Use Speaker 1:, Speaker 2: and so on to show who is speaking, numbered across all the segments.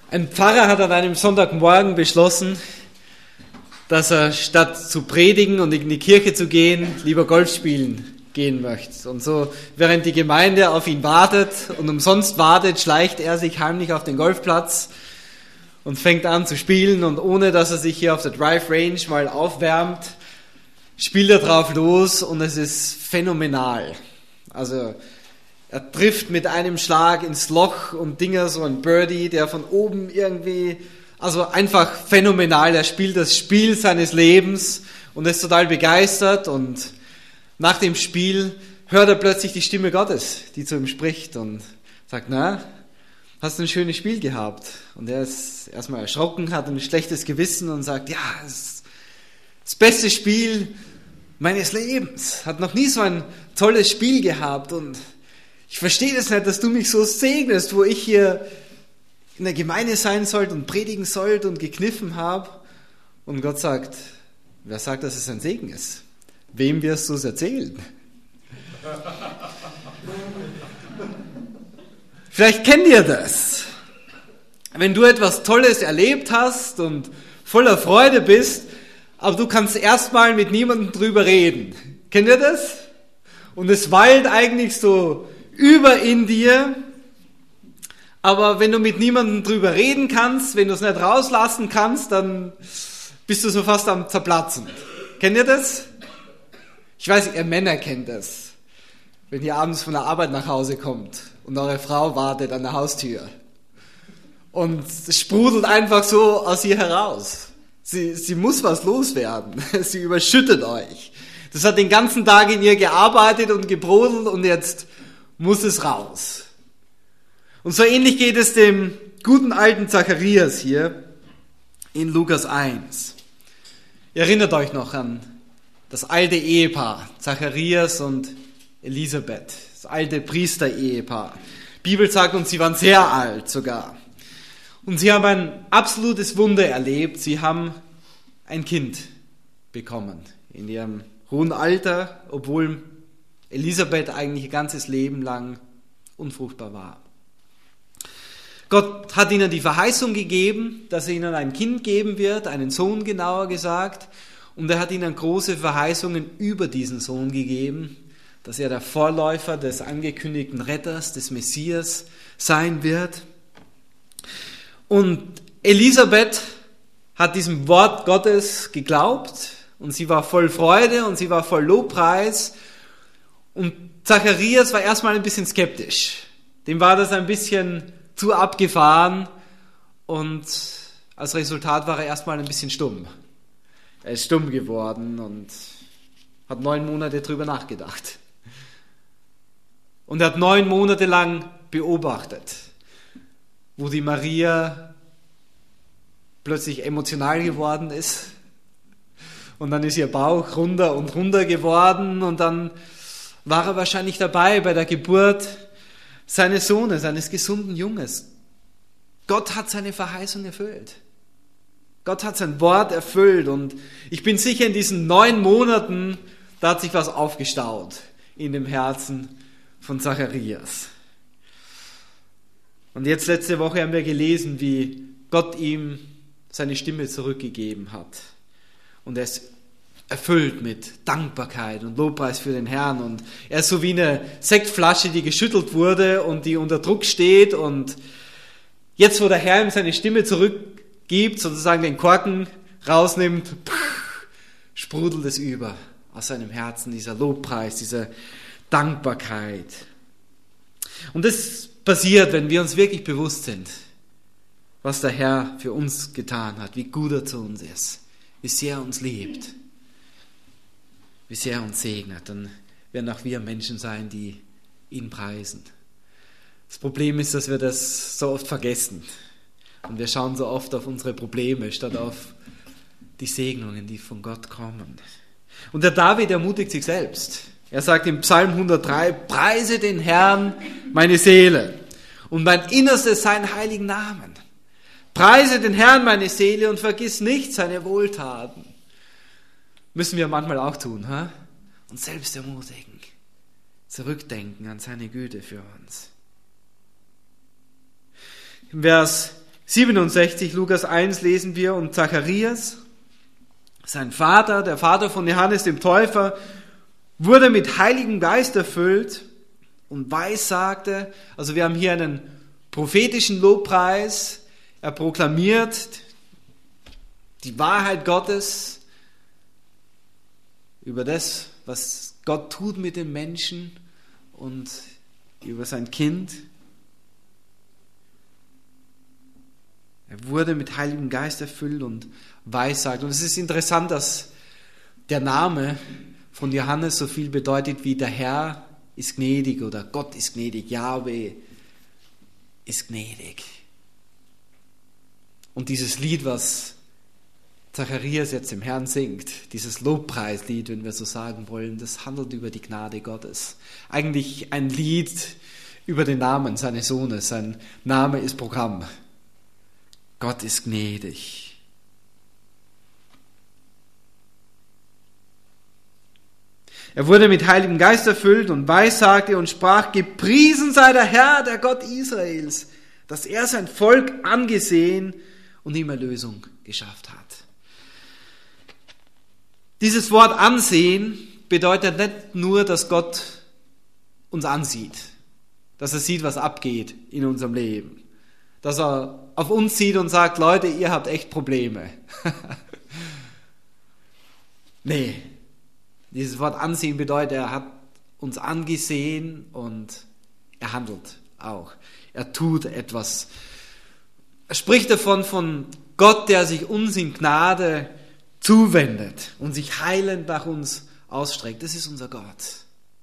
Speaker 1: Ein Pfarrer hat an einem Sonntagmorgen beschlossen, dass er statt zu predigen und in die Kirche zu gehen, lieber Golf spielen gehen möchte. Und so, während die Gemeinde auf ihn wartet und umsonst wartet, schleicht er sich heimlich auf den Golfplatz und fängt an zu spielen. Und ohne dass er sich hier auf der Drive Range mal aufwärmt, spielt er drauf los und es ist phänomenal. Also er trifft mit einem Schlag ins Loch und Dinger, so ein Birdie, der von oben irgendwie, also einfach phänomenal. Er spielt das Spiel seines Lebens und ist total begeistert. Und nach dem Spiel hört er plötzlich die Stimme Gottes, die zu ihm spricht und sagt, na, hast du ein schönes Spiel gehabt? Und er ist erstmal erschrocken, hat ein schlechtes Gewissen und sagt, ja, es ist das beste Spiel meines Lebens. Hat noch nie so ein tolles Spiel gehabt und ich verstehe das nicht, dass du mich so segnest, wo ich hier in der Gemeinde sein sollte und predigen sollte und gekniffen habe. Und Gott sagt, wer sagt, dass es ein Segen ist? Wem wirst du es erzählen? Vielleicht kennt ihr das. Wenn du etwas Tolles erlebt hast und voller Freude bist, aber du kannst erstmal mit niemandem drüber reden. Kennt ihr das? Und es wallt eigentlich so über in dir, aber wenn du mit niemandem drüber reden kannst, wenn du es nicht rauslassen kannst, dann bist du so fast am Zerplatzen. Kennt ihr das? Ich weiß, ihr Männer kennt das. Wenn ihr abends von der Arbeit nach Hause kommt und eure Frau wartet an der Haustür und es sprudelt einfach so aus ihr heraus. Sie muss was loswerden. Sie überschüttet euch. Das hat den ganzen Tag in ihr gearbeitet und gebrodelt und jetzt muss es raus. Und so ähnlich geht es dem guten alten Zacharias hier in Lukas 1. Ihr erinnert euch noch an das alte Ehepaar, Zacharias und Elisabeth, das alte Priester-Ehepaar. Die Bibel sagt uns, sie waren sehr alt sogar. Und sie haben ein absolutes Wunder erlebt. Sie haben ein Kind bekommen in ihrem hohen Alter, obwohl Elisabeth eigentlich ihr ganzes Leben lang unfruchtbar war. Gott hat ihnen die Verheißung gegeben, dass er ihnen ein Kind geben wird, einen Sohn genauer gesagt. Und er hat ihnen große Verheißungen über diesen Sohn gegeben, dass er der Vorläufer des angekündigten Retters, des Messias sein wird. Und Elisabeth hat diesem Wort Gottes geglaubt und sie war voll Freude und sie war voll Lobpreis. Und Zacharias war erstmal ein bisschen skeptisch. Dem war das ein bisschen zu abgefahren und als Resultat war er erstmal ein bisschen stumm. Er ist stumm geworden und hat 9 Monate drüber nachgedacht. Und er hat 9 Monate lang beobachtet, wo die Maria plötzlich emotional geworden ist. Und dann ist ihr Bauch runder und runder geworden und dann war er wahrscheinlich dabei bei der Geburt seines Sohnes, eines gesunden Junges. Gott hat seine Verheißung erfüllt. Gott hat sein Wort erfüllt und ich bin sicher, in diesen 9 Monaten, da hat sich was aufgestaut in dem Herzen von Zacharias. Und jetzt letzte Woche haben wir gelesen, wie Gott ihm seine Stimme zurückgegeben hat. Und er ist erfüllt mit Dankbarkeit und Lobpreis für den Herrn. Und er ist so wie eine Sektflasche, die geschüttelt wurde und die unter Druck steht. Und jetzt, wo der Herr ihm seine Stimme zurückgibt, sozusagen den Korken rausnimmt, sprudelt es über aus seinem Herzen, dieser Lobpreis, diese Dankbarkeit. Und das passiert, wenn wir uns wirklich bewusst sind, was der Herr für uns getan hat, wie gut er zu uns ist, wie sehr er uns liebt, wie sehr er uns segnet. Dann werden auch wir Menschen sein, die ihn preisen. Das Problem ist, dass wir das so oft vergessen. Und wir schauen so oft auf unsere Probleme, statt auf die Segnungen, die von Gott kommen. Und der David ermutigt sich selbst. Er sagt im Psalm 103, preise den Herrn, meine Seele, und mein Innerstes seinen heiligen Namen. Preise den Herrn, meine Seele, und vergiss nicht seine Wohltaten. Müssen wir manchmal auch tun, ha? Uns selbst ermutigen, zurückdenken an seine Güte für uns. Im Vers 67, Lukas 1 lesen wir, und Zacharias, sein Vater, der Vater von Johannes dem Täufer, wurde mit Heiligem Geist erfüllt und weissagte. Also wir haben hier einen prophetischen Lobpreis. Er proklamiert die Wahrheit Gottes über das, was Gott tut mit den Menschen und über sein Kind. Er wurde mit Heiligem Geist erfüllt und weissagt. Und es ist interessant, dass der Name von Johannes so viel bedeutet wie der Herr ist gnädig oder Gott ist gnädig, Jahwe ist gnädig. Und dieses Lied, was Zacharias jetzt dem Herrn singt, dieses Lobpreislied, wenn wir so sagen wollen, das handelt über die Gnade Gottes. Eigentlich ein Lied über den Namen seines Sohnes. Sein Name ist Programm. Gott ist gnädig. Er wurde mit Heiligem Geist erfüllt und weissagte und sprach: Gepriesen sei der Herr, der Gott Israels, dass er sein Volk angesehen und ihm Erlösung geschafft hat. Dieses Wort ansehen bedeutet nicht nur, dass Gott uns ansieht, dass er sieht, was abgeht in unserem Leben, dass er auf uns sieht und sagt: Leute, ihr habt echt Probleme. Nee, dieses Wort ansehen bedeutet, er hat uns angesehen und er handelt auch. Er tut etwas. Er spricht davon von Gott, der sich uns in Gnade zuwendet und sich heilend nach uns ausstreckt. Das ist unser Gott.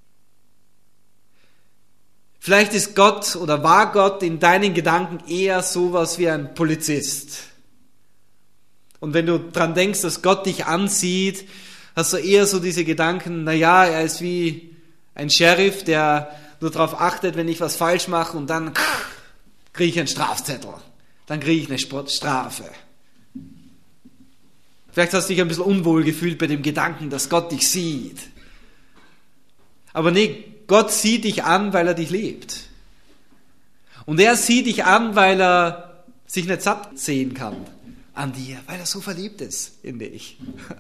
Speaker 1: Vielleicht ist Gott oder war Gott in deinen Gedanken eher sowas wie ein Polizist. Und wenn du dran denkst, dass Gott dich ansieht, hast du eher so diese Gedanken, naja, er ist wie ein Sheriff, der nur darauf achtet, wenn ich was falsch mache, und dann kriege ich einen Strafzettel. Dann kriege ich eine Strafe. Vielleicht hast du dich ein bisschen unwohl gefühlt bei dem Gedanken, dass Gott dich sieht. Aber nee, Gott sieht dich an, weil er dich liebt. Und er sieht dich an, weil er sich nicht satt sehen kann an dir, weil er so verliebt ist in dich.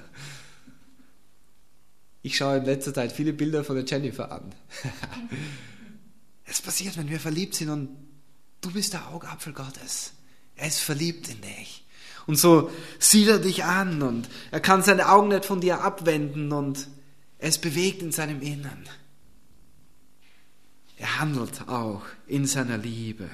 Speaker 1: Ich schaue in letzter Zeit viele Bilder von der Jennifer an. Es passiert, wenn wir verliebt sind und du bist der Augapfel Gottes. Er ist verliebt in dich. Und so sieht er dich an und er kann seine Augen nicht von dir abwenden und er ist bewegt in seinem Innern. Er handelt auch in seiner Liebe.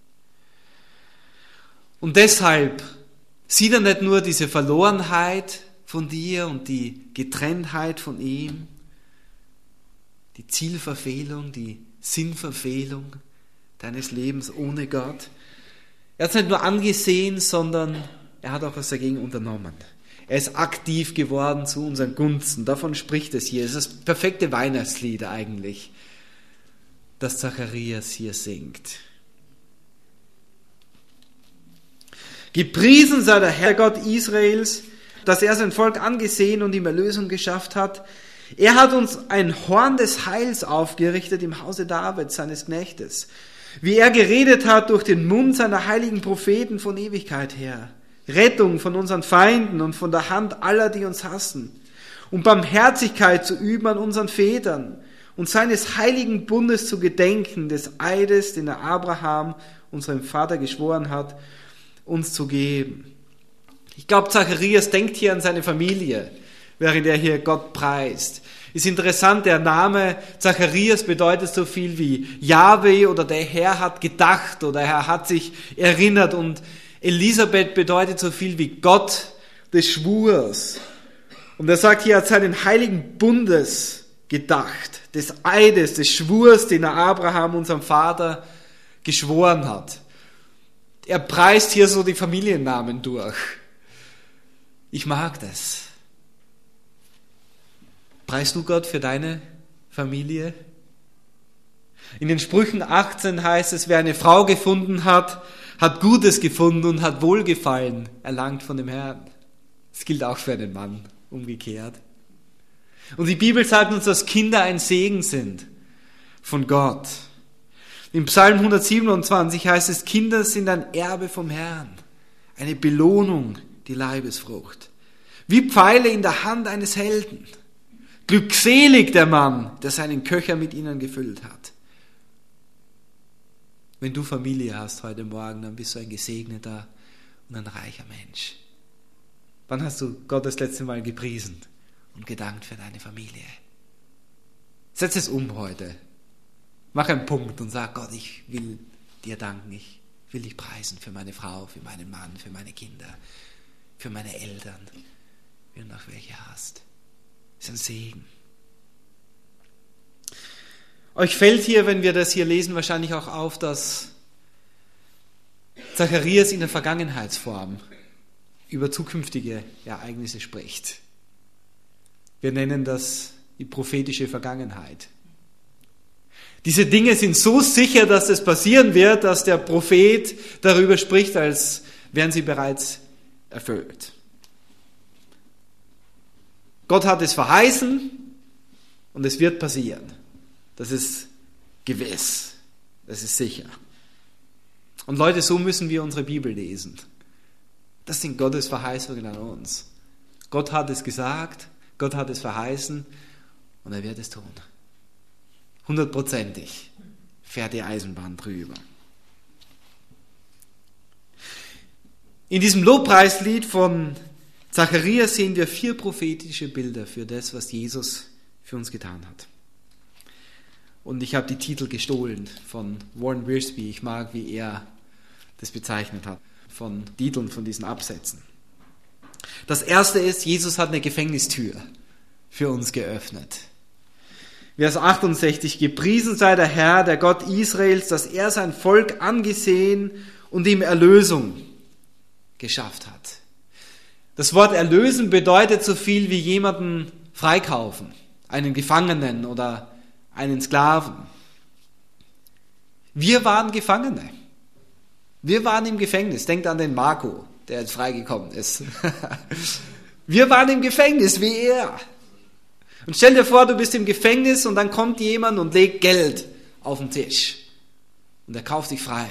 Speaker 1: Und deshalb sieht er nicht nur diese Verlorenheit von dir und die Getrenntheit von ihm, die Zielverfehlung, die Sinnverfehlung deines Lebens ohne Gott. Er hat es nicht nur angesehen, sondern er hat auch was dagegen unternommen. Er ist aktiv geworden zu unseren Gunsten. Davon spricht es hier. Es ist das perfekte Weihnachtslied eigentlich, das Zacharias hier singt. Gepriesen sei der Herr Gott Israels, dass er sein Volk angesehen und ihm Erlösung geschafft hat. Er hat uns ein Horn des Heils aufgerichtet im Hause Davids, seines Knechtes, wie er geredet hat durch den Mund seiner heiligen Propheten von Ewigkeit her. Rettung von unseren Feinden und von der Hand aller, die uns hassen. Und Barmherzigkeit zu üben an unseren Vätern und seines heiligen Bundes zu gedenken, des Eides, den er Abraham, unserem Vater, geschworen hat, uns zu geben. Ich glaube, Zacharias denkt hier an seine Familie, während er hier Gott preist. Ist interessant, der Name Zacharias bedeutet so viel wie Jahwe oder der Herr hat gedacht oder er hat sich erinnert, und Elisabeth bedeutet so viel wie Gott des Schwurs. Und er sagt hier, er hat seinen heiligen Bundes gedacht, des Eides, des Schwurs, den er Abraham, unserem Vater, geschworen hat. Er preist hier so die Familiennamen durch. Ich mag das. Preist du Gott für deine Familie? In den Sprüchen 18 heißt es, wer eine Frau gefunden hat, hat Gutes gefunden und hat Wohlgefallen erlangt von dem Herrn. Das gilt auch für einen Mann, umgekehrt. Und die Bibel sagt uns, dass Kinder ein Segen sind von Gott. Im Psalm 127 heißt es, Kinder sind ein Erbe vom Herrn. eine Belohnung, die Leibesfrucht. Wie Pfeile in der Hand eines Helden. Glückselig der Mann, der seinen Köcher mit ihnen gefüllt hat. Wenn du Familie hast heute Morgen, dann bist du ein gesegneter und ein reicher Mensch. Wann hast du Gott das letzte Mal gepriesen und gedankt für deine Familie? Setz es um heute. Mach einen Punkt und sag, Gott, ich will dir danken. Ich will dich preisen für meine Frau, für meinen Mann, für meine Kinder, für meine Eltern, wie du noch welche hast. Das ist ein Segen. Euch fällt hier, wenn wir das hier lesen, wahrscheinlich auch auf, dass Zacharias in der Vergangenheitsform über zukünftige Ereignisse spricht. Wir nennen das die prophetische Vergangenheit. Diese Dinge sind so sicher, dass es passieren wird, dass der Prophet darüber spricht, als wären sie bereits erfüllt. Gott hat es verheißen und es wird passieren. Das ist gewiss. Das ist sicher. Und Leute, so müssen wir unsere Bibel lesen. Das sind Gottes Verheißungen an uns. Gott hat es gesagt, Gott hat es verheißen und er wird es tun. 100%. Fährt die Eisenbahn drüber. In diesem Lobpreislied von Zacharias sehen wir 4 prophetische Bilder für das, was Jesus für uns getan hat. Und ich habe die Titel gestohlen von Warren Wiersbe. Ich mag, wie er das bezeichnet hat, von Titeln von diesen Absätzen. Das erste ist, Jesus hat eine Gefängnistür für uns geöffnet. Vers 68, gepriesen sei der Herr, der Gott Israels, dass er sein Volk angesehen und ihm Erlösung geschafft hat. Das Wort erlösen bedeutet so viel wie jemanden freikaufen, einen Gefangenen oder einen Sklaven. Wir waren Gefangene. Wir waren im Gefängnis. Denkt an den Marco, der jetzt freigekommen ist. Wir waren im Gefängnis wie er. Und stell dir vor, du bist im Gefängnis und dann kommt jemand und legt Geld auf den Tisch. Und er kauft dich frei.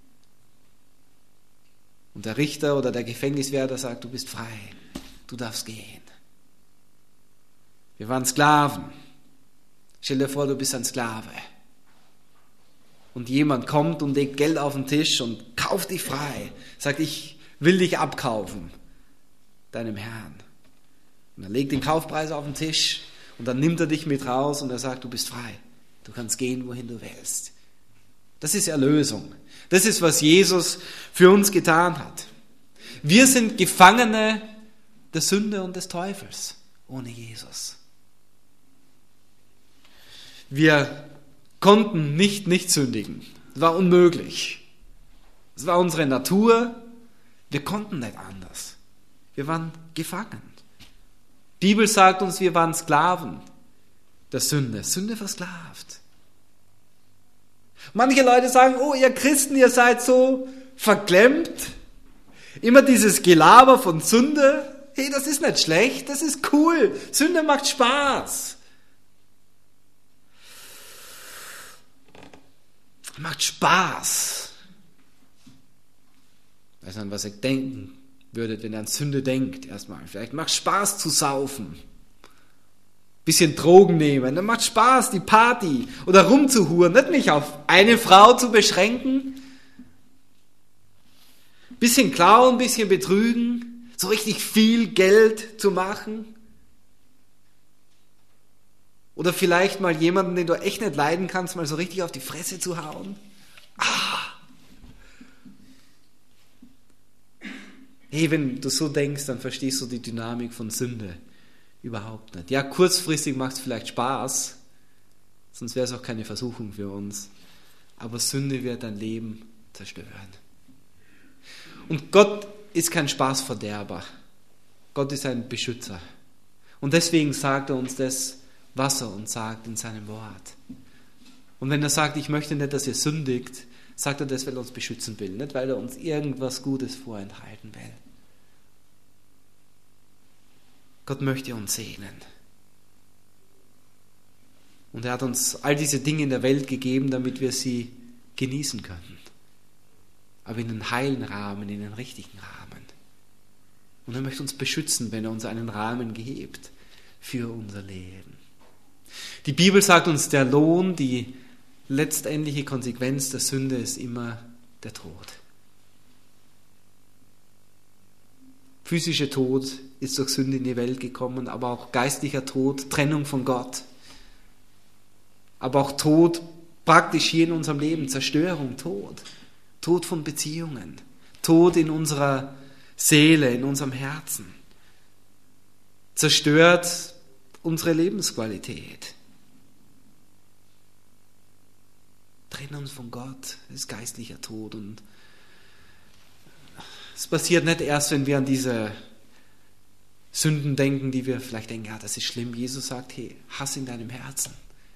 Speaker 1: Und der Richter oder der Gefängniswärter sagt, du bist frei. Du darfst gehen. Wir waren Sklaven. Stell dir vor, du bist ein Sklave. Und jemand kommt und legt Geld auf den Tisch und kauft dich frei. Sagt, ich will dich abkaufen, deinem Herrn. Und er legt den Kaufpreis auf den Tisch und dann nimmt er dich mit raus und er sagt, du bist frei. Du kannst gehen, wohin du willst. Das ist Erlösung. Das ist, was Jesus für uns getan hat. Wir sind Gefangene der Sünde und des Teufels ohne Jesus. Wir konnten nicht sündigen. Das war unmöglich. Das war unsere Natur. Wir konnten nicht anders. Wir waren gefangen. Die Bibel sagt uns, wir waren Sklaven der Sünde. Sünde versklavt. Manche Leute sagen, oh, ihr Christen, ihr seid so verklemmt. Immer dieses Gelaber von Sünde. Hey, das ist nicht schlecht, das ist cool. Sünde macht Spaß. Macht Spaß. Ich weiß nicht, was ihr denken würdet, wenn ihr an Sünde denkt, erstmal. Vielleicht macht Spaß zu saufen. Bisschen Drogen nehmen. Dann macht Spaß, die Party. Oder rumzuhuren. Nicht mich auf eine Frau zu beschränken. Bisschen klauen, bisschen betrügen. So richtig viel Geld zu machen. Oder vielleicht mal jemanden, den du echt nicht leiden kannst, mal so richtig auf die Fresse zu hauen. Hey, wenn du so denkst, dann verstehst du die Dynamik von Sünde überhaupt nicht. Ja, kurzfristig macht es vielleicht Spaß, sonst wäre es auch keine Versuchung für uns. Aber Sünde wird dein Leben zerstören. Und Gott ist kein Spaßverderber. Gott ist ein Beschützer. Und deswegen sagt er uns das, was er uns sagt in seinem Wort. Und wenn er sagt, ich möchte nicht, dass ihr sündigt, sagt er das, weil er uns beschützen will, nicht weil er uns irgendwas Gutes vorenthalten will. Gott möchte uns segnen. Und er hat uns all diese Dinge in der Welt gegeben, damit wir sie genießen können. aber in einen heilen Rahmen, in einen richtigen Rahmen. Und er möchte uns beschützen, wenn er uns einen Rahmen gibt für unser Leben. Die Bibel sagt uns, der Lohn, die letztendliche Konsequenz der Sünde ist immer der Tod. Physischer Tod ist durch Sünde in die Welt gekommen, aber auch geistlicher Tod, Trennung von Gott. Aber auch Tod praktisch hier in unserem Leben, Zerstörung, Tod. Tod von Beziehungen, Tod in unserer Seele, in unserem Herzen. Zerstört unsere Lebensqualität. Trennung von Gott ist geistlicher Tod. Und es passiert nicht erst, wenn wir an diese Sünden denken, die wir vielleicht denken, ja, das ist schlimm. Jesus sagt, hey, Hass in deinem Herzen.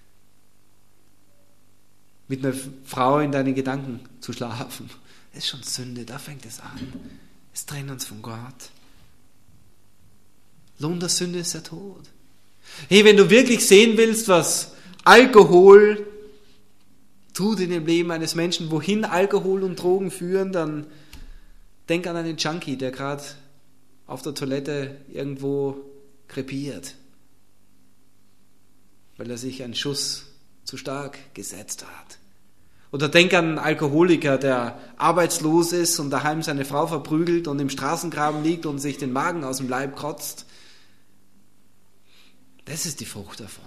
Speaker 1: Mit einer Frau in deinen Gedanken zu schlafen, das ist schon Sünde, da fängt es an. Es trennt uns von Gott. Lohn der Sünde ist der Tod. Hey, wenn du wirklich sehen willst, was Alkohol tut in dem Leben eines Menschen, wohin Alkohol und Drogen führen, dann denk an einen Junkie, der gerade auf der Toilette irgendwo krepiert, weil er sich einen Schuss zu stark gesetzt hat. Oder denk an einen Alkoholiker, der arbeitslos ist und daheim seine Frau verprügelt und im Straßengraben liegt und sich den Magen aus dem Leib kotzt. Das ist die Frucht davon.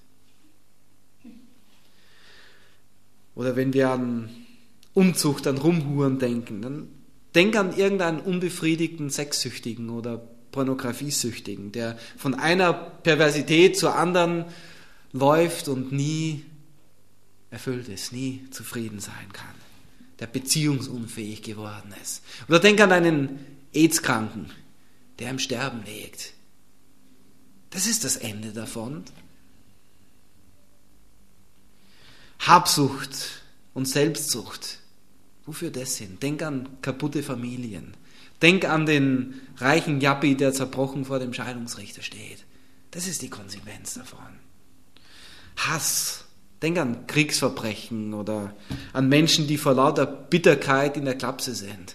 Speaker 1: Oder wenn wir an Unzucht, an Rumhuren denken, dann denk an irgendeinen unbefriedigten Sexsüchtigen oder Pornografiesüchtigen, der von einer Perversität zur anderen läuft und nie erfüllt ist, nie zufrieden sein kann, der beziehungsunfähig geworden ist. Oder denk an einen AIDS-Kranken, der im Sterben liegt. Das ist das Ende davon. Habsucht und Selbstsucht, wofür das sind? Denk an kaputte Familien. Denk an den reichen Jappi, der zerbrochen vor dem Scheidungsrichter steht. Das ist die Konsequenz davon. Hass. Denk an Kriegsverbrechen oder an Menschen, die vor lauter Bitterkeit in der Klapse sind.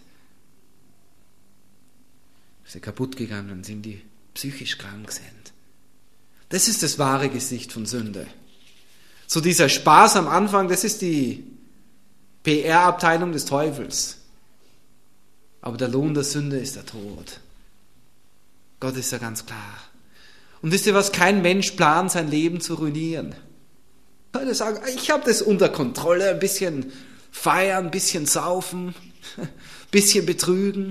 Speaker 1: Sie kaputt gegangen sind, die psychisch krank sind. Das ist das wahre Gesicht von Sünde. So dieser Spaß am Anfang, das ist die PR-Abteilung des Teufels. Aber der Lohn der Sünde ist der Tod. Gott ist ja ganz klar. Und wisst ihr was? Kein Mensch plant, sein Leben zu ruinieren. Leute sagen, ich habe das unter Kontrolle, ein bisschen feiern, ein bisschen saufen, ein bisschen betrügen.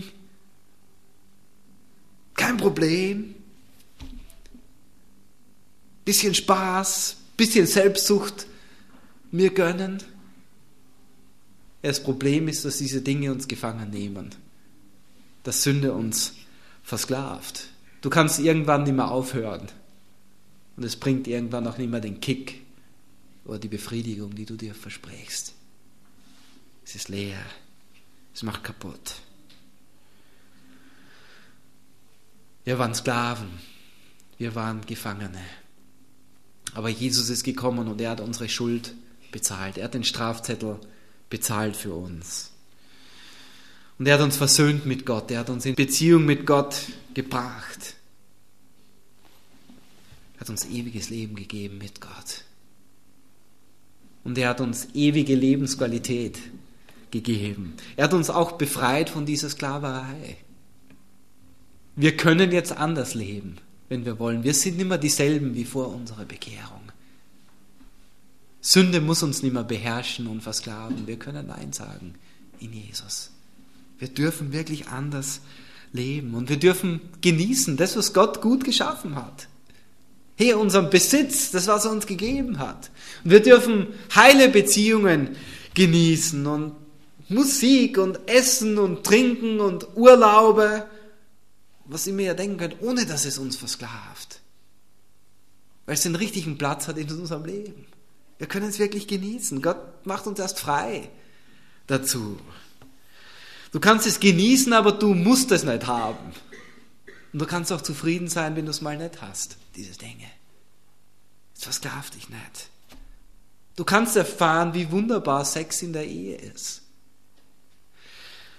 Speaker 1: Kein Problem. Bisschen Spaß, bisschen Selbstsucht mir gönnen. Das Problem ist, dass diese Dinge uns gefangen nehmen. Dass Sünde uns versklavt. Du kannst irgendwann nicht mehr aufhören. Und es bringt irgendwann auch nicht mehr den Kick oder die Befriedigung, die du dir versprichst. Es ist leer. Es macht kaputt. Wir waren Sklaven. Wir waren Gefangene. Aber Jesus ist gekommen und er hat unsere Schuld bezahlt. Er hat den Strafzettel bezahlt für uns. Und er hat uns versöhnt mit Gott. Er hat uns in Beziehung mit Gott gebracht. Er hat uns ewiges Leben gegeben mit Gott. Und er hat uns ewige Lebensqualität gegeben. Er hat uns auch befreit von dieser Sklaverei. Wir können jetzt anders leben, wenn wir wollen. Wir sind nicht mehr dieselben wie vor unserer Bekehrung. Sünde muss uns nicht mehr beherrschen und versklaven. Wir können Nein sagen in Jesus. Wir dürfen wirklich anders leben und wir dürfen genießen, das, was Gott gut geschaffen hat. Hey, unseren Besitz, das, was er uns gegeben hat. Und wir dürfen heile Beziehungen genießen und Musik und Essen und Trinken und Urlaube, was immer ihr denken könnt, ohne dass es uns versklavt. Weil es den richtigen Platz hat in unserem Leben. Wir können es wirklich genießen. Gott macht uns erst frei dazu. Du kannst es genießen, aber du musst es nicht haben. Und du kannst auch zufrieden sein, wenn du es mal nicht hast, diese Dinge. Es versklavt dich nicht. Du kannst erfahren, wie wunderbar Sex in der Ehe ist.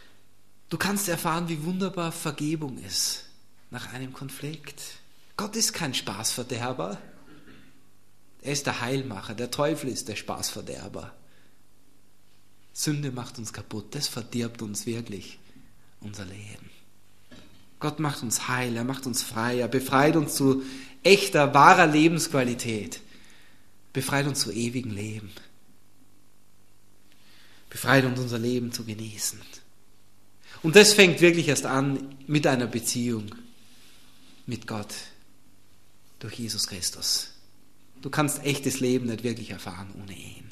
Speaker 1: Du kannst erfahren, wie wunderbar Vergebung ist nach einem Konflikt. Gott ist kein Spaßverderber. Er ist der Heilmacher. Der Teufel ist der Spaßverderber. Sünde macht uns kaputt. Das verdirbt uns wirklich unser Leben. Gott macht uns heil. Er macht uns frei. Er befreit uns zu echter, wahrer Lebensqualität. Befreit uns zu ewigem Leben. Befreit uns, unser Leben zu genießen. Und das fängt wirklich erst an mit einer Beziehung mit Gott durch Jesus Christus. Du kannst echtes Leben nicht wirklich erfahren ohne ihn.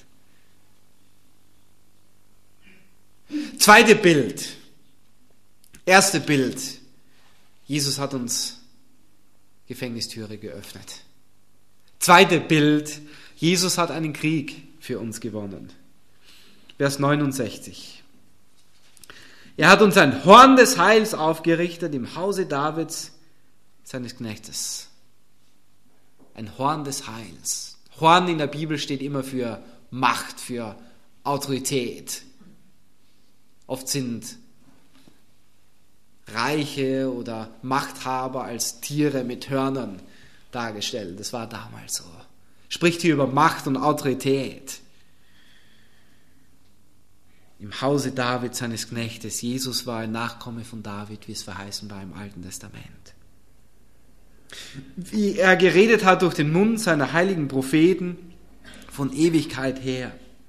Speaker 1: Zweite Bild. Erste Bild. Jesus hat uns Gefängnistüre geöffnet. Zweite Bild. Jesus hat einen Krieg für uns gewonnen. Vers 69. Er hat uns ein Horn des Heils aufgerichtet im Hause Davids, seines Knechtes. Ein Horn des Heils. Horn in der Bibel steht immer für Macht, für Autorität. Oft sind Reiche oder Machthaber als Tiere mit Hörnern dargestellt. Das war damals so. Spricht hier über Macht und Autorität. Im Hause Davids, seines Knechtes. Jesus war ein Nachkomme von David, wie es verheißen war im Alten Testament. Wie er geredet hat durch den Mund seiner heiligen Propheten von Ewigkeit her.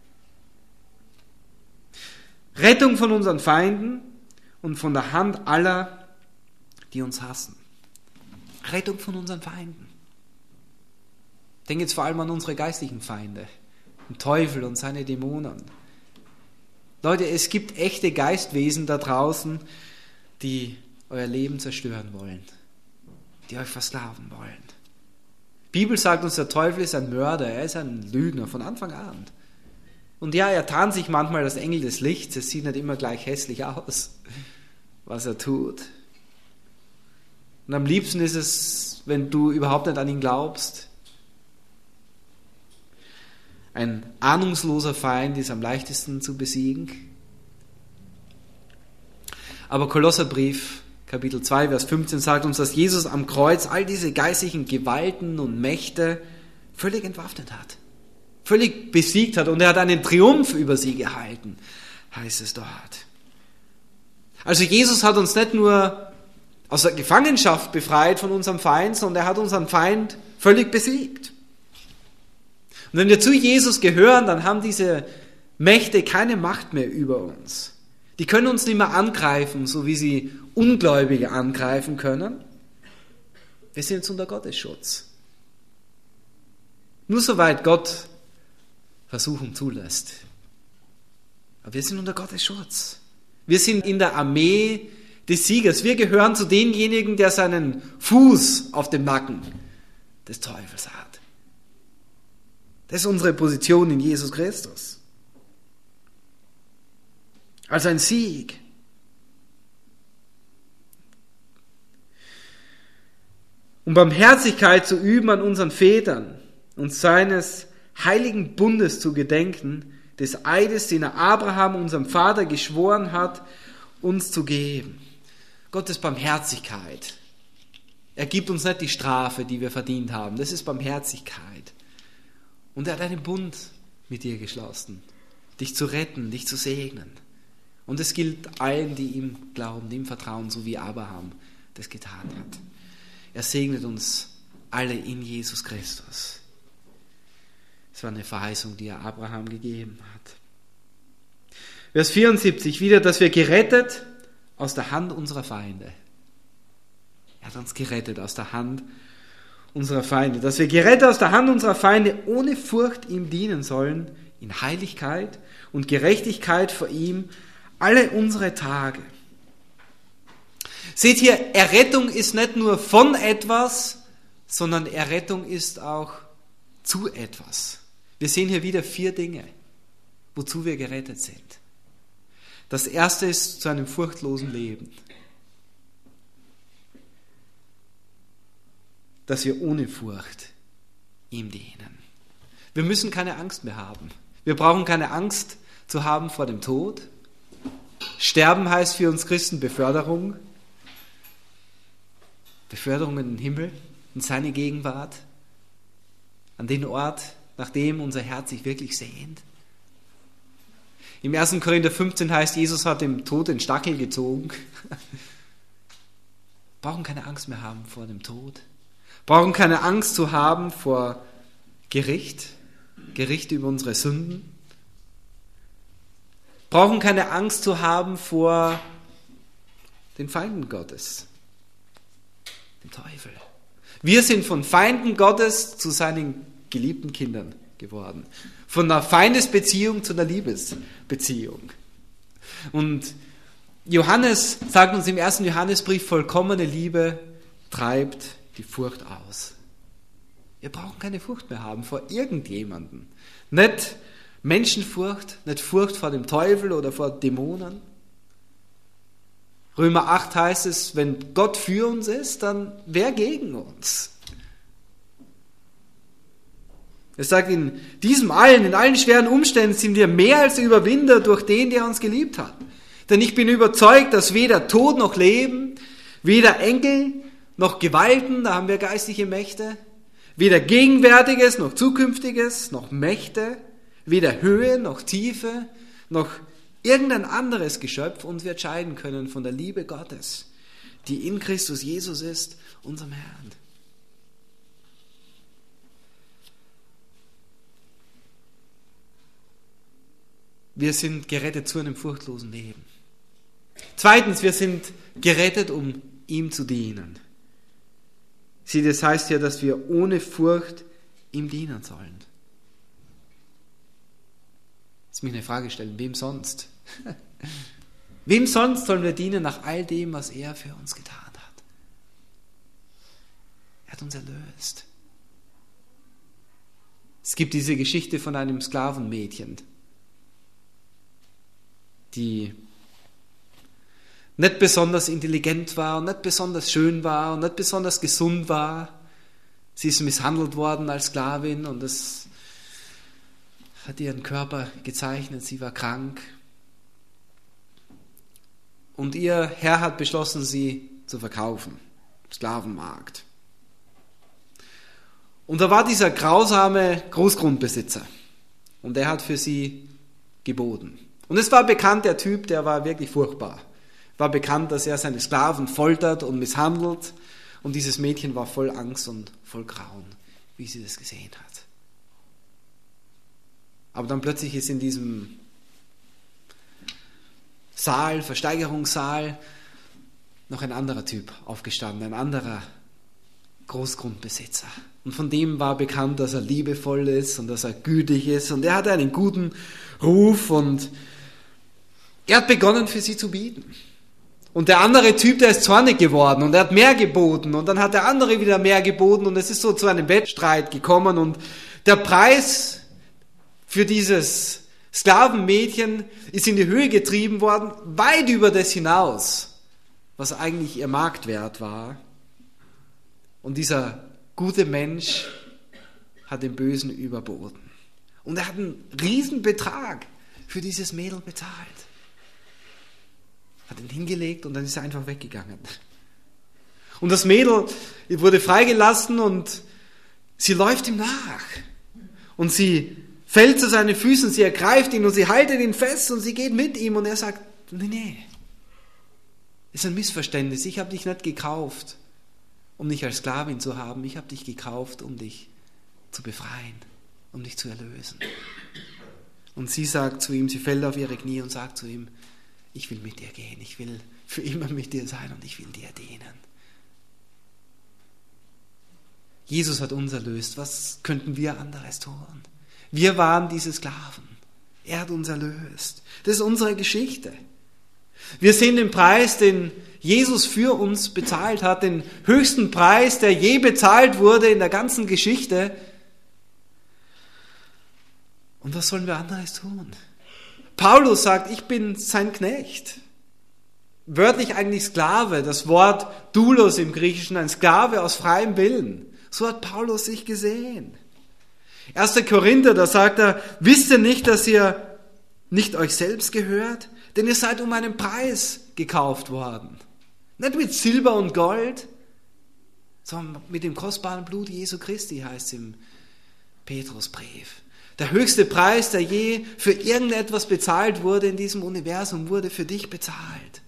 Speaker 1: Rettung von unseren Feinden und von der Hand aller, die uns hassen. Rettung von unseren Feinden. Ich denke jetzt vor allem an unsere geistlichen Feinde, den Teufel und seine Dämonen. Leute, es gibt echte Geistwesen da draußen, die euer Leben zerstören wollen, die euch versklaven wollen. Die Bibel sagt uns, der Teufel ist ein Mörder, er ist ein Lügner von Anfang an. Und ja, er tarnt sich manchmal als Engel des Lichts, es sieht nicht immer gleich hässlich aus, was er tut. Und am liebsten ist es, wenn du überhaupt nicht an ihn glaubst. Ein ahnungsloser Feind ist am leichtesten zu besiegen. Aber Kolosserbrief, Kapitel 2, Vers 15 sagt uns, dass Jesus am Kreuz all diese geistlichen Gewalten und Mächte völlig entwaffnet hat. Völlig besiegt hat und er hat einen Triumph über sie gehalten, heißt es dort. Also Jesus hat uns nicht nur aus der Gefangenschaft befreit von unserem Feind, sondern er hat unseren Feind völlig besiegt. Und wenn wir zu Jesus gehören, dann haben diese Mächte keine Macht mehr über uns. Die können uns nicht mehr angreifen, so wie sie Ungläubige angreifen können. Wir sind jetzt unter Gottes Schutz. Nur soweit Gott Versuchung zulässt. Aber wir sind unter Gottes Schutz. Wir sind in der Armee des Siegers. Wir gehören zu denjenigen, der seinen Fuß auf dem Nacken des Teufels hat. Das ist unsere Position in Jesus Christus. Also ein Sieg. Um Barmherzigkeit zu üben an unseren Vätern und seines heiligen Bundes zu gedenken, des Eides, den er Abraham, unserem Vater, geschworen hat, uns zu geben. Gottes Barmherzigkeit. Er gibt uns nicht die Strafe, die wir verdient haben. Das ist Barmherzigkeit. Und er hat einen Bund mit dir geschlossen, dich zu retten, dich zu segnen. Und es gilt allen, die ihm glauben, die ihm vertrauen, so wie Abraham das getan hat. Er segnet uns alle in Jesus Christus. Das war eine Verheißung, die er Abraham gegeben hat. Vers 74, wieder, dass wir gerettet aus der Hand unserer Feinde. Er hat uns gerettet aus der Hand unserer Feinde. Dass wir gerettet aus der Hand unserer Feinde ohne Furcht ihm dienen sollen, in Heiligkeit und Gerechtigkeit vor ihm alle unsere Tage. Seht hier, Errettung ist nicht nur von etwas, sondern Errettung ist auch zu etwas. Wir sehen hier wieder 4 Dinge, wozu wir gerettet sind. Das erste ist zu einem furchtlosen Leben. Dass wir ohne Furcht ihm dienen. Wir müssen keine Angst mehr haben. Wir brauchen keine Angst zu haben vor dem Tod. Sterben heißt für uns Christen Beförderung. Beförderung in den Himmel, in seine Gegenwart, an den Ort, nach dem unser Herz sich wirklich sehnt. Im 1. Korinther 15 heißt, Jesus hat dem Tod den Stachel gezogen. Brauchen keine Angst mehr haben vor dem Tod. Brauchen keine Angst zu haben vor Gericht über unsere Sünden. Brauchen keine Angst zu haben vor den Feinden Gottes, dem Teufel. Wir sind von Feinden Gottes zu seinen geliebten Kindern geworden. Von einer Feindesbeziehung zu einer Liebesbeziehung. Und Johannes sagt uns im 1. Johannesbrief, vollkommene Liebe treibt die Furcht aus. Wir brauchen keine Furcht mehr haben vor irgendjemandem. Nicht Menschenfurcht, nicht Furcht vor dem Teufel oder vor Dämonen. Römer 8 heißt es, wenn Gott für uns ist, dann wer gegen uns? Es sagt, in allen schweren Umständen sind wir mehr als Überwinder durch den, der uns geliebt hat. Denn ich bin überzeugt, dass weder Tod noch Leben, weder Engel noch Gewalten, da haben wir geistliche Mächte, weder Gegenwärtiges noch Zukünftiges noch Mächte, weder Höhe noch Tiefe noch irgendein anderes Geschöpf uns wird scheiden können von der Liebe Gottes, die in Christus Jesus ist, unserem Herrn. Wir sind gerettet zu einem furchtlosen Leben. Zweitens, wir sind gerettet, um ihm zu dienen. Sieh, das heißt ja, dass wir ohne Furcht ihm dienen sollen. Jetzt muss ich eine Frage stellen, wem sonst? Wem sonst sollen wir dienen nach all dem, was er für uns getan hat? Er hat uns erlöst. Es gibt diese Geschichte von einem Sklavenmädchen, die nicht besonders intelligent war, nicht besonders schön war und nicht besonders gesund war. Sie ist misshandelt worden als Sklavin und das hat ihren Körper gezeichnet. Sie war krank. Und ihr Herr hat beschlossen, sie zu verkaufen. Sklavenmarkt. Und da war dieser grausame Großgrundbesitzer. Und er hat für sie geboten. Und es war bekannt, der Typ, der war wirklich furchtbar. War bekannt, dass er seine Sklaven foltert und misshandelt. Und dieses Mädchen war voll Angst und voll Grauen, wie sie das gesehen hat. Aber dann plötzlich ist in diesem Saal, Versteigerungssaal, noch ein anderer Typ aufgestanden, ein anderer Großgrundbesitzer. Und von dem war bekannt, dass er liebevoll ist und dass er gütig ist. Und er hatte einen guten Ruf und er hat begonnen, für sie zu bieten. Und der andere Typ, der ist zornig geworden und er hat mehr geboten. Und dann hat der andere wieder mehr geboten und es ist so zu einem Wettstreit gekommen. Und der Preis für dieses Sklavenmädchen ist in die Höhe getrieben worden, weit über das hinaus, was eigentlich ihr Marktwert war. Und dieser gute Mensch hat den Bösen überboten. Und er hat einen Riesenbetrag für dieses Mädel bezahlt. Hat ihn hingelegt und dann ist er einfach weggegangen. Und das Mädel wurde freigelassen und sie läuft ihm nach. Und sie fällt zu seinen Füßen, sie ergreift ihn und sie haltet ihn fest und sie geht mit ihm und er sagt, nee, das ist ein Missverständnis, ich habe dich nicht gekauft, um dich als Sklavin zu haben, ich habe dich gekauft, um dich zu befreien, um dich zu erlösen. Und sie sagt zu ihm, sie fällt auf ihre Knie und sagt zu ihm, ich will mit dir gehen, ich will für immer mit dir sein und ich will dir dienen. Jesus hat uns erlöst, was könnten wir anderes tun? Wir waren diese Sklaven. Er hat uns erlöst. Das ist unsere Geschichte. Wir sehen den Preis, den Jesus für uns bezahlt hat, den höchsten Preis, der je bezahlt wurde in der ganzen Geschichte. Und was sollen wir anderes tun? Paulus sagt, ich bin sein Knecht. Wörtlich eigentlich Sklave, das Wort Doulos im Griechischen, ein Sklave aus freiem Willen. So hat Paulus sich gesehen. 1. Korinther, da sagt er, wisst ihr nicht, dass ihr nicht euch selbst gehört, Denn ihr seid um einen Preis gekauft worden. Nicht mit Silber und Gold, sondern mit dem kostbaren Blut Jesu Christi, heißt es im Petrusbrief. Der höchste Preis, der je für irgendetwas bezahlt wurde in diesem Universum, wurde für dich bezahlt.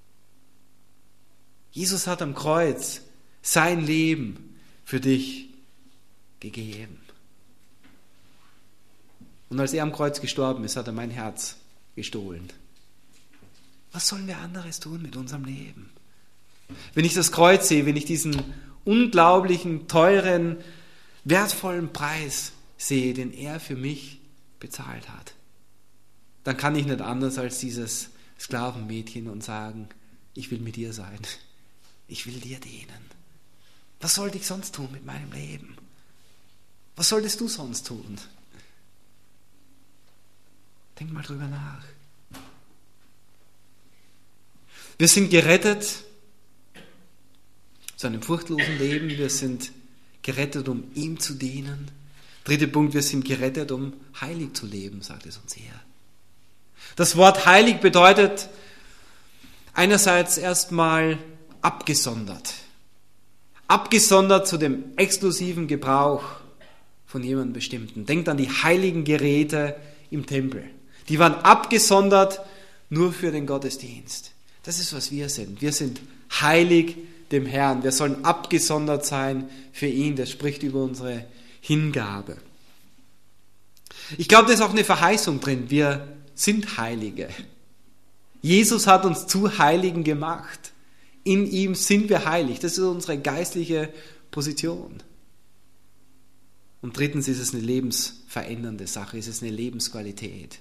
Speaker 1: Jesus hat am Kreuz sein Leben für dich gegeben. Und als er am Kreuz gestorben ist, hat er mein Herz gestohlen. Was sollen wir anderes tun mit unserem Leben? Wenn ich das Kreuz sehe, wenn ich diesen unglaublichen, teuren, wertvollen Preis sehe, den er für mich bezahlt hat, dann kann ich nicht anders als dieses Sklavenmädchen und sagen, ich will mit dir sein. Ich will dir dienen. Was sollte ich sonst tun mit meinem Leben? Was solltest du sonst tun? Denk mal drüber nach. Wir sind gerettet zu einem furchtlosen Leben. Wir sind gerettet, um ihm zu dienen. Dritter Punkt, wir sind gerettet, um heilig zu leben, sagt es uns hier. Das Wort heilig bedeutet einerseits erstmal abgesondert. Abgesondert zu dem exklusiven Gebrauch von jemandem Bestimmten. Denkt an die heiligen Geräte im Tempel. Die waren abgesondert nur für den Gottesdienst. Das ist, was wir sind. Wir sind heilig dem Herrn. Wir sollen abgesondert sein für ihn. Das spricht über unsere Hingabe. Ich glaube, da ist auch eine Verheißung drin. Wir sind Heilige. Jesus hat uns zu Heiligen gemacht. In ihm sind wir heilig. Das ist unsere geistliche Position. Und drittens ist es eine lebensverändernde Sache. Es ist eine Lebensqualität.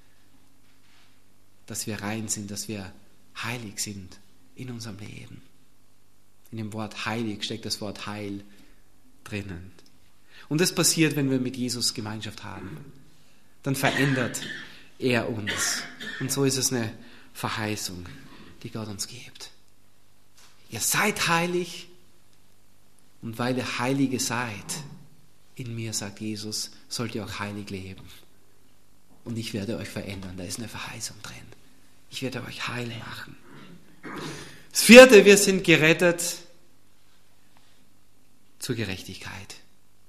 Speaker 1: Dass wir rein sind, dass wir heilig sind in unserem Leben. In dem Wort heilig steckt das Wort Heil drinnen. Und das passiert, wenn wir mit Jesus Gemeinschaft haben. Dann verändert er uns. Und so ist es eine Verheißung, die Gott uns gibt. Ihr seid heilig und weil ihr Heilige seid, in mir, sagt Jesus, sollt ihr auch heilig leben. Und ich werde euch verändern. Da ist eine Verheißung drin. Ich werde euch heil machen. Das vierte, wir sind gerettet zur Gerechtigkeit.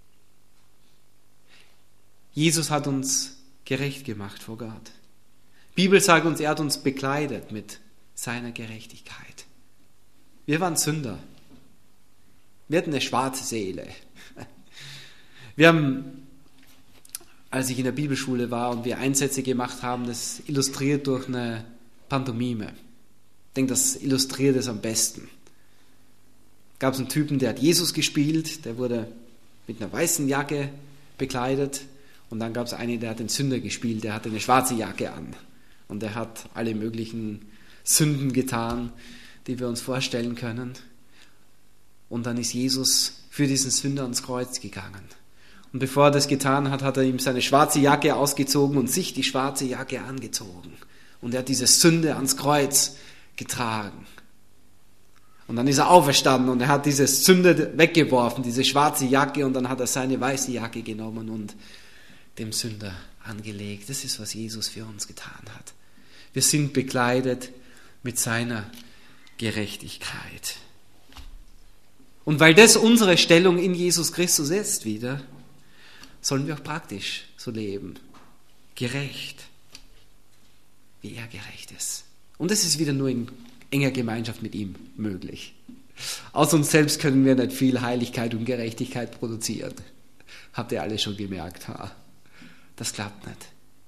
Speaker 1: Jesus hat uns gerecht gemacht vor Gott. Die Bibel sagt uns, er hat uns bekleidet mit seiner Gerechtigkeit. Wir waren Sünder. Wir hatten eine schwarze Seele. Wir haben, als ich in der Bibelschule war und wir Einsätze gemacht haben, das illustriert durch eine Pantomime. Ich denke, das illustriert es am besten. Gab es einen Typen, der hat Jesus gespielt, der wurde mit einer weißen Jacke bekleidet. Und dann gab es einen, der hat den Sünder gespielt, der hatte eine schwarze Jacke an. Und der hat alle möglichen Sünden getan, die wir uns vorstellen können. Und dann ist Jesus für diesen Sünder ans Kreuz gegangen. Und bevor er das getan hat, hat er ihm seine schwarze Jacke ausgezogen und sich die schwarze Jacke angezogen. Und er hat diese Sünde ans Kreuz getragen. Und dann ist er auferstanden und er hat diese Sünde weggeworfen, diese schwarze Jacke, und dann hat er seine weiße Jacke genommen und dem Sünder angelegt. Das ist, was Jesus für uns getan hat. Wir sind bekleidet mit seiner Gerechtigkeit. Und weil das unsere Stellung in Jesus Christus ist wieder, sollen wir auch praktisch so leben. Gerecht, wie er gerecht ist. Und das ist wieder nur in enger Gemeinschaft mit ihm möglich. Aus uns selbst können wir nicht viel Heiligkeit und Gerechtigkeit produzieren. Habt ihr alle schon gemerkt? Das klappt nicht.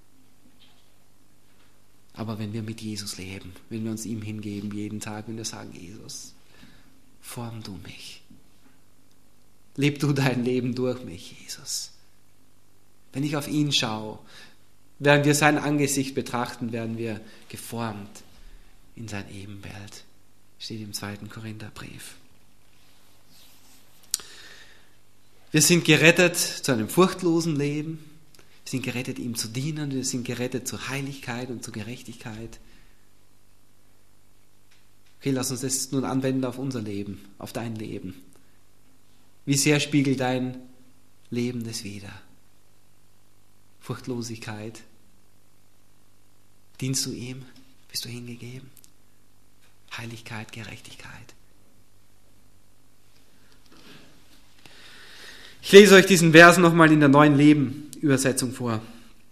Speaker 1: Aber wenn wir mit Jesus leben, wenn wir uns ihm hingeben jeden Tag, wenn wir sagen, Jesus, form du mich. Leb du dein Leben durch mich, Jesus. Wenn ich auf ihn schaue, während wir sein Angesicht betrachten, werden wir geformt in sein Ebenbild. Steht im 2. Korintherbrief. Wir sind gerettet zu einem furchtlosen Leben. Wir sind gerettet, ihm zu dienen. Wir sind gerettet zur Heiligkeit und zur Gerechtigkeit. Okay, lass uns das nun anwenden auf unser Leben, auf dein Leben. Wie sehr spiegelt dein Leben das wider? Furchtlosigkeit. Dienst du ihm? Bist du hingegeben? Heiligkeit, Gerechtigkeit. Ich lese euch diesen Vers nochmal in der Neuen Leben-Übersetzung vor.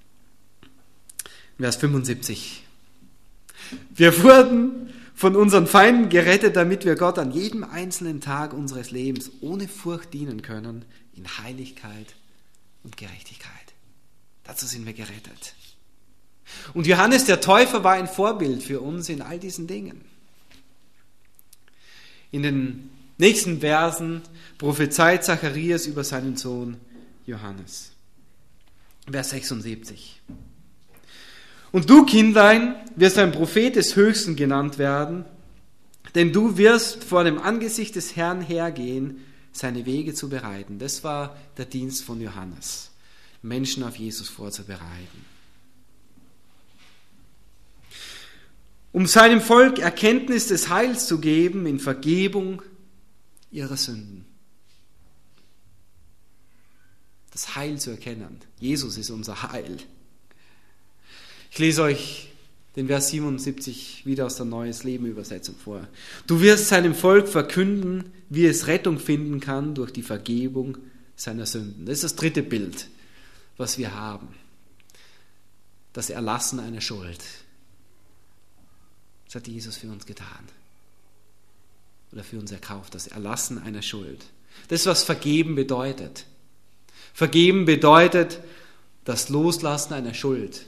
Speaker 1: Vers 75. Wir wurden von unseren Feinden gerettet, damit wir Gott an jedem einzelnen Tag unseres Lebens ohne Furcht dienen können, in Heiligkeit und Gerechtigkeit. Dazu sind wir gerettet. Und Johannes der Täufer war ein Vorbild für uns in all diesen Dingen. In den nächsten Versen prophezeit Zacharias über seinen Sohn Johannes. Vers 76. Und du, Kindlein, wirst ein Prophet des Höchsten genannt werden, denn du wirst vor dem Angesicht des Herrn hergehen, seine Wege zu bereiten. Das war der Dienst von Johannes, Menschen auf Jesus vorzubereiten. Um seinem Volk Erkenntnis des Heils zu geben in Vergebung ihrer Sünden. Das Heil zu erkennen. Jesus ist unser Heil. Ich lese euch den Vers 77 wieder aus der Neues Leben Übersetzung vor. Du wirst seinem Volk verkünden, wie es Rettung finden kann durch die Vergebung seiner Sünden. Das ist das dritte Bild, was wir haben. Das Erlassen einer Schuld. Das hat Jesus für uns getan. Oder für uns erkauft. Das Erlassen einer Schuld. Das ist, was Vergeben bedeutet. Vergeben bedeutet das Loslassen einer Schuld,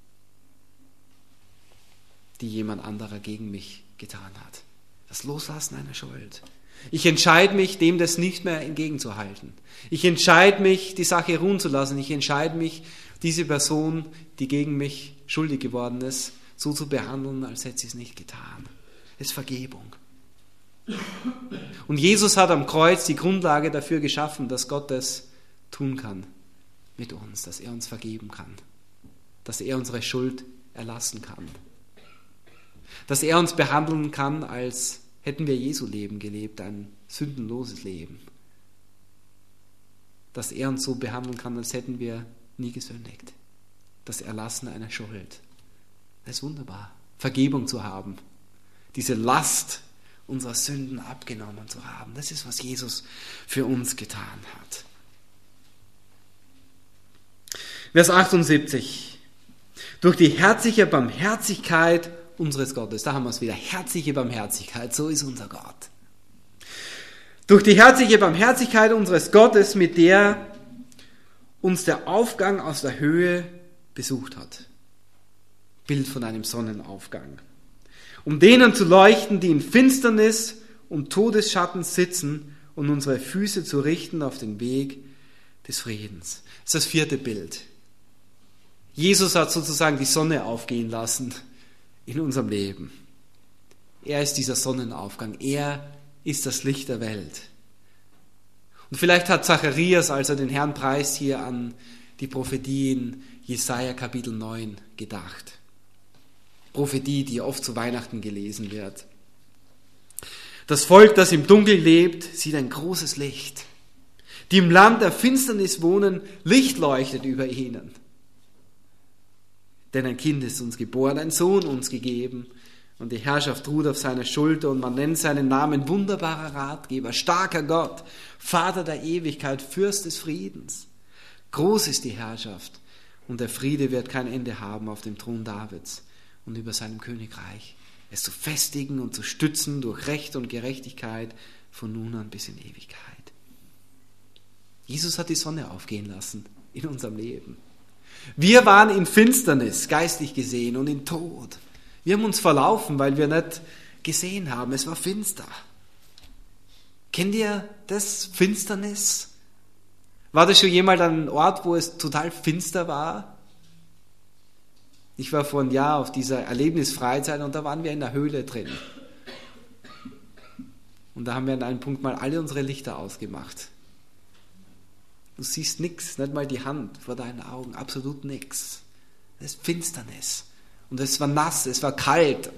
Speaker 1: die jemand anderer gegen mich getan hat. Das Loslassen einer Schuld. Ich entscheide mich, dem das nicht mehr entgegenzuhalten. Ich entscheide mich, die Sache ruhen zu lassen. Ich entscheide mich, diese Person, die gegen mich schuldig geworden ist, so zu behandeln, als hätte sie es nicht getan. Das ist Vergebung. Und Jesus hat am Kreuz die Grundlage dafür geschaffen, dass Gott das tun kann mit uns, dass er uns vergeben kann, dass er unsere Schuld erlassen kann, dass er uns behandeln kann, als hätten wir Jesu Leben gelebt, ein sündenloses Leben, dass er uns so behandeln kann, als hätten wir nie gesündigt, das Erlassen einer Schuld. Das ist wunderbar, Vergebung zu haben, diese Last unserer Sünden abgenommen zu haben. Das ist, was Jesus für uns getan hat. Vers 78. Durch die herzliche Barmherzigkeit unseres Gottes. Da haben wir es wieder. Herzliche Barmherzigkeit. So ist unser Gott. Durch die herzliche Barmherzigkeit unseres Gottes, mit der uns der Aufgang aus der Höhe besucht hat. Bild von einem Sonnenaufgang. Um denen zu leuchten, die in Finsternis und Todesschatten sitzen und unsere Füße zu richten auf den Weg des Friedens. Das ist das vierte Bild. Jesus hat sozusagen die Sonne aufgehen lassen in unserem Leben. Er ist dieser Sonnenaufgang. Er ist das Licht der Welt. Und vielleicht hat Zacharias, als er den Herrn preist, hier an die Prophetie in Jesaja Kapitel 9 gedacht. Prophetie, die oft zu Weihnachten gelesen wird. Das Volk, das im Dunkeln lebt, sieht ein großes Licht. Die im Land der Finsternis wohnen, Licht leuchtet über ihnen. Denn ein Kind ist uns geboren, ein Sohn uns gegeben, und die Herrschaft ruht auf seiner Schulter, und man nennt seinen Namen wunderbarer Ratgeber, starker Gott, Vater der Ewigkeit, Fürst des Friedens. Groß ist die Herrschaft, und der Friede wird kein Ende haben auf dem Thron Davids und über seinem Königreich, es zu festigen und zu stützen durch Recht und Gerechtigkeit von nun an bis in Ewigkeit. Jesus hat die Sonne aufgehen lassen in unserem Leben. Wir waren in Finsternis, geistlich gesehen, und in Tod. Wir haben uns verlaufen, weil wir nicht gesehen haben. Es war finster. Kennt ihr das, Finsternis? War das schon jemals an einem Ort, wo es total finster war? Ich war vor einem Jahr auf dieser Erlebnisfreizeit und da waren wir in der Höhle drin. Und da haben wir an einem Punkt mal alle unsere Lichter ausgemacht. Du siehst nichts, nicht mal die Hand vor deinen Augen, absolut nichts. Das ist Finsternis. Und es war nass, es war kalt.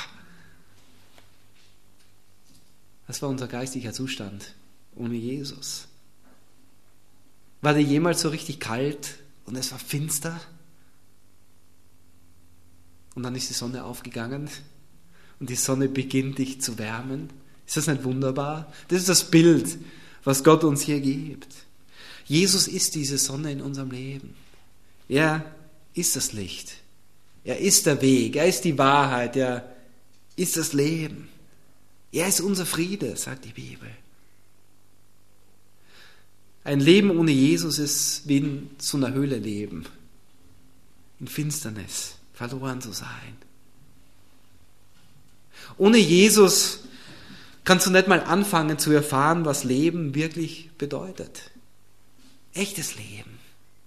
Speaker 1: Das war unser geistlicher Zustand ohne Jesus. War dir jemals so richtig kalt und es war finster? und dann ist die Sonne aufgegangen und die Sonne beginnt dich zu wärmen. Ist das nicht wunderbar? Das ist das Bild, was Gott uns hier gibt. Jesus ist diese Sonne in unserem Leben. Er ist das Licht. Er ist der Weg. Er ist die Wahrheit. Er ist das Leben. Er ist unser Friede, sagt die Bibel. Ein Leben ohne Jesus ist wie in so einer Höhle leben. In Finsternis, verloren zu sein. Ohne Jesus kannst du nicht mal anfangen zu erfahren, was Leben wirklich bedeutet. Echtes Leben.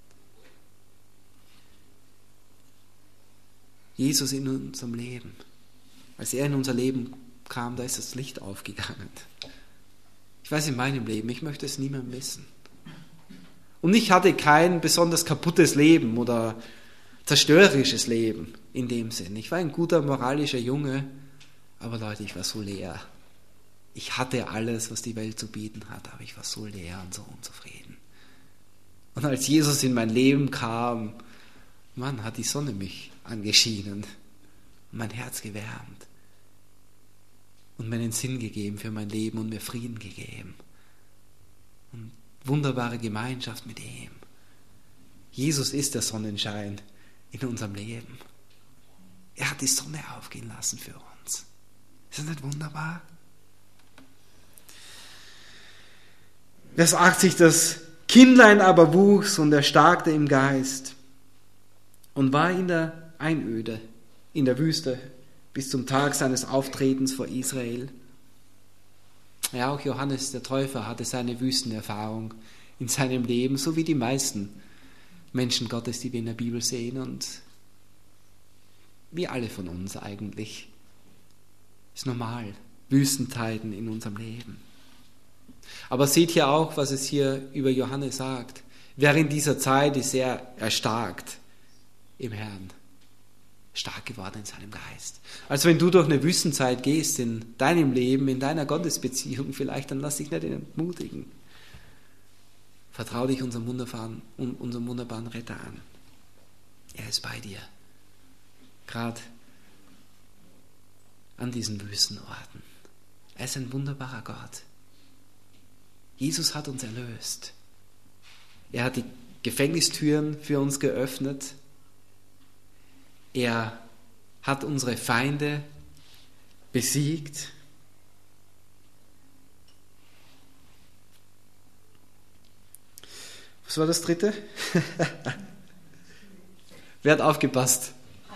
Speaker 1: Jesus in unserem Leben. Als er in unser Leben kam, da ist das Licht aufgegangen. Ich weiß in meinem Leben, ich möchte es niemandem missen. Und ich hatte kein besonders kaputtes Leben oder zerstörerisches Leben in dem Sinn. Ich war ein guter, moralischer Junge, aber Leute, ich war so leer. Ich hatte alles, was die Welt zu bieten hat, aber ich war so leer und so unzufrieden. Und als Jesus in mein Leben kam, Mann, hat die Sonne mich angeschienen und mein Herz gewärmt und mir einen Sinn gegeben für mein Leben und mir Frieden gegeben und wunderbare Gemeinschaft mit ihm. Jesus ist der Sonnenschein in unserem Leben. Er hat die Sonne aufgehen lassen für uns. Ist das nicht wunderbar? Vers 80, das Kindlein aber wuchs und erstarkte im Geist und war in der Einöde, in der Wüste, bis zum Tag seines Auftretens vor Israel. Ja, auch Johannes der Täufer hatte seine Wüstenerfahrung in seinem Leben, so wie die meisten Menschen Gottes, die wir in der Bibel sehen und wie alle von uns eigentlich. Ist normal, Wüstenzeiten in unserem Leben. Aber seht hier auch, was es hier über Johannes sagt. Während dieser Zeit ist er erstarkt im Herrn. Stark geworden in seinem Geist. Also wenn du durch eine Wüstenzeit gehst in deinem Leben, in deiner Gottesbeziehung vielleicht, dann lass dich nicht entmutigen. Vertrau dich unserem wunderbaren Retter an. Er ist bei dir. Gerade an diesen Wüstenorten. Er ist ein wunderbarer Gott. Jesus hat uns erlöst. Er hat die Gefängnistüren für uns geöffnet. Er hat unsere Feinde besiegt. Was war das dritte? Wer hat aufgepasst?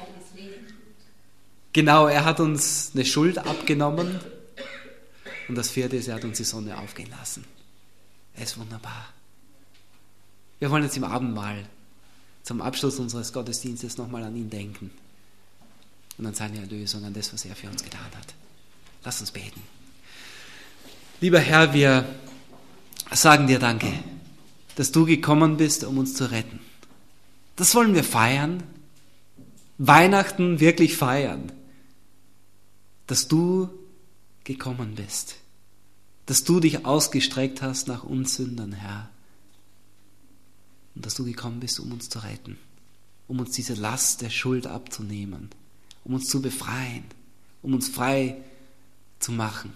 Speaker 1: Genau, er hat uns eine Schuld abgenommen. Und das vierte ist, er hat uns die Sonne aufgehen lassen. Er ist wunderbar. Wir wollen jetzt im Abendmahl zum Abschluss unseres Gottesdienstes nochmal an ihn denken und an seine Erlösung, an das, was er für uns getan hat. Lass uns beten. Lieber Herr, wir sagen dir Danke, dass du gekommen bist, um uns zu retten. Das wollen wir feiern, Weihnachten wirklich feiern, dass du gekommen bist, dass du dich ausgestreckt hast nach uns Sündern, Herr. Und dass du gekommen bist, um uns zu retten, um uns diese Last der Schuld abzunehmen, um uns zu befreien, um uns frei zu machen.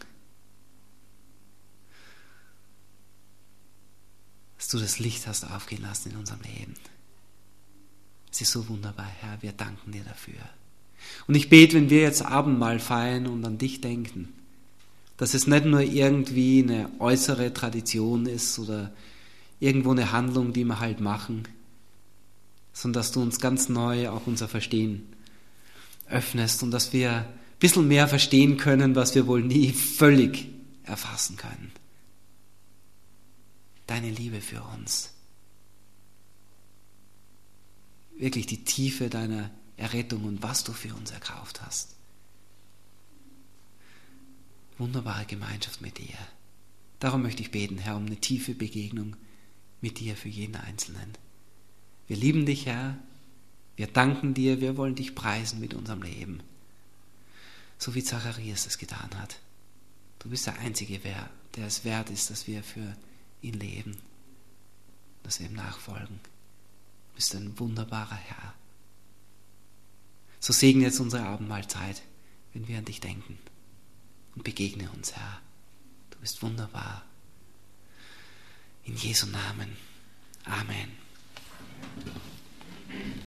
Speaker 1: Dass du das Licht hast aufgehen lassen in unserem Leben. Es ist so wunderbar, Herr, wir danken dir dafür. Und ich bete, wenn wir jetzt Abendmahl feiern und an dich denken, dass es nicht nur irgendwie eine äußere Tradition ist oder irgendwo eine Handlung, die wir halt machen, sondern dass du uns ganz neu auch unser Verstehen öffnest und dass wir ein bisschen mehr verstehen können, was wir wohl nie völlig erfassen können. Deine Liebe für uns. Wirklich die Tiefe deiner Errettung und was du für uns erkauft hast. Wunderbare Gemeinschaft mit dir. Darum möchte ich beten, Herr, um eine tiefe Begegnung mit dir für jeden Einzelnen. Wir lieben dich, Herr. Wir danken dir. Wir wollen dich preisen mit unserem Leben. So wie Zacharias es getan hat. Du bist der Einzige, der es wert ist, dass wir für ihn leben. Dass wir ihm nachfolgen. Du bist ein wunderbarer Herr. So segne jetzt unsere Abendmahlzeit, wenn wir an dich denken. Und begegne uns, Herr. Du bist wunderbar. In Jesu Namen. Amen.